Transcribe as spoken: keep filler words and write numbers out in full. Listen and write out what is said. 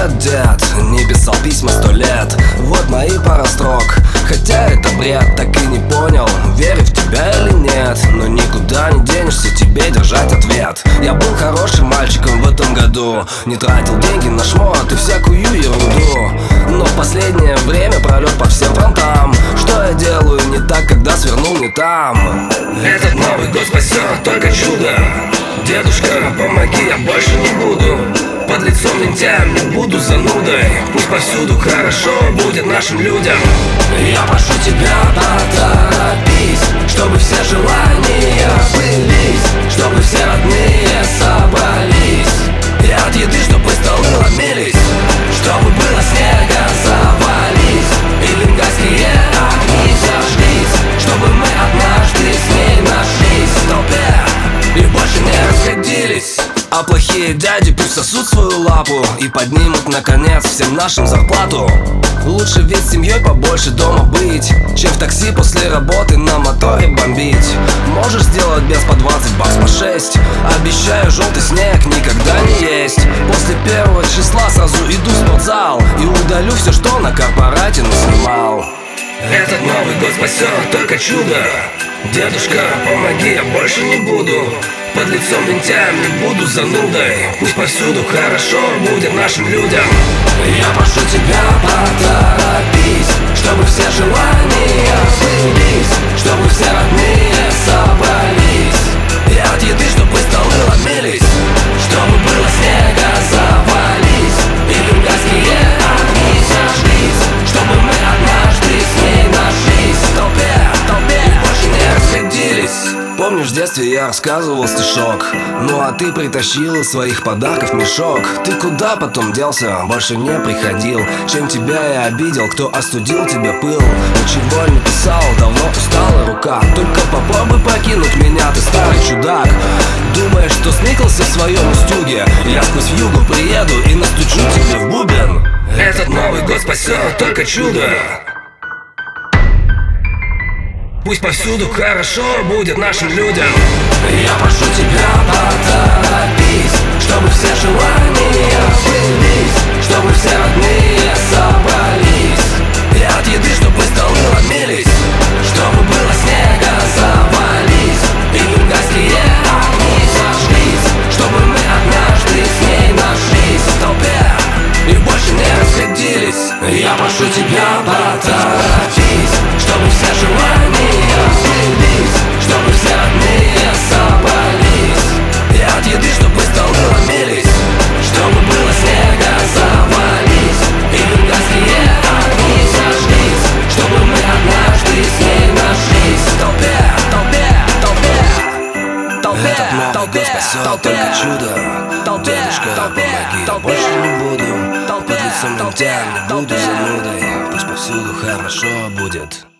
этот дед не писал письма сто лет. Вот мои пара строк, хотя это бред. Так и не понял, верю в тебя или нет. Но никуда не денешься, тебе держать ответ. Я был хорошим мальчиком в этом году, не тратил деньги на шмот и всякую ерунду. Но в последнее время пролет по всем фронтам. Что я делаю не так, когда свернул не там? Этот Новый год спасет только чудо. Дедушка, помоги, я больше не буду под лицом лентяем, не буду занудой. Пусть повсюду хорошо будет нашим людям. Я прошу тебя, поторопись, чтобы все желания сбылись, чтобы все родные собрались, и от еды, чтобы столы ломились, чтобы было снега завались, и бенгальские огни зажглись, чтобы мы однажды с ней нашлись в толпе и больше не расходились. А плохие дяди пусть сосут свою лапу и поднимут наконец всем нашим зарплату. Лучше ведь с семьей побольше дома быть, чем в такси после работы на моторе бомбить. Можешь сделать без по двадцать бакс по шесть. Обещаю, желтый снег никогда не есть. После первого числа сразу иду в спортзал и удалю все, что на корпорате наснимал. Этот Новый год спасет только чудо. Дедушка, помоги, я больше не буду под лицом лентяем, не буду занудой. Пусть повсюду хорошо будет нашим людям. Я прошу тебя, поторопись, чтобы все желания сбылись, чтобы все родные собрались, и от еды, чтобы столы ломились, чтобы было снега завались, и бенгальские огни зажглись, чтобы мы однажды с ней нашлись в толпе, в толпе и больше не расходились. Помнишь, в детстве я рассказывал стишок, ну а ты притащил из своих подарков мешок. Ты куда потом делся, больше не приходил. Чем тебя я обидел, кто остудил тебе пыл? Ничего не писал, давно устала рука. Только попробуй покинуть меня, ты старый чудак. Думаешь, что сникался в своем устюге? Я сквозь вьюгу приеду и настучу тебе в бубен. Этот Новый год спасет только чудо. Пусть повсюду хорошо будет нашим людям. Я прошу тебя, поторопись, чтобы все желания сбылись, чтобы все родные собрались, и от еды, чтобы столы ломились, чтобы было снега завались, и бенгальские огни зажглись, чтобы мы однажды с ней нашлись в толпе и больше не расходились. Я прошу тебя, поторопись, чтобы все желания сбылись, чтобы все родные собрались, и от еды, чтобы столы ломились, чтобы было снега завались, и бенгальские огни зажглись, чтобы мы однажды с ней нашлись в толпе, толпе, толпе, толпе. Этот Новый год спасет только чудо. Дедушка, помоги, я больше не буду под лицом лентяем, не буду занудой. Пусть повсюду хорошо будет.